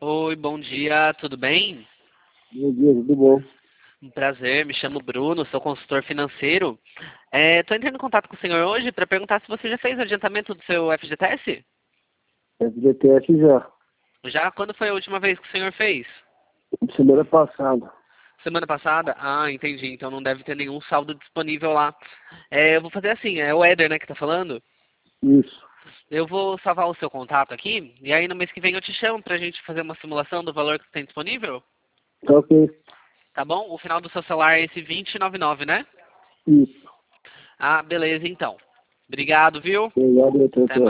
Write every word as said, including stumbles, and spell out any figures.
Oi, bom dia, tudo bem? Bom dia, tudo bom? Um prazer, me chamo Bruno, sou consultor financeiro. Estou entrando em contato com o senhor hoje para perguntar se você já fez o adiantamento do seu F G T S? F G T S já, Já? Quando foi a última vez que o senhor fez? semana passada. Semana passada? Ah, entendi, então não deve ter nenhum saldo disponível lá. É, eu vou fazer assim, é o Éder, né, que tá falando? Isso, Eu vou salvar o seu contato aqui, e aí no mês que vem eu te chamo pra gente fazer uma simulação do valor que tem disponível, tá ok. tá bom? O final do seu celular é esse vinte e noventa e nove, né? Isso, Ah, beleza, então. Obrigado, viu? obrigado, Até doutor. mais.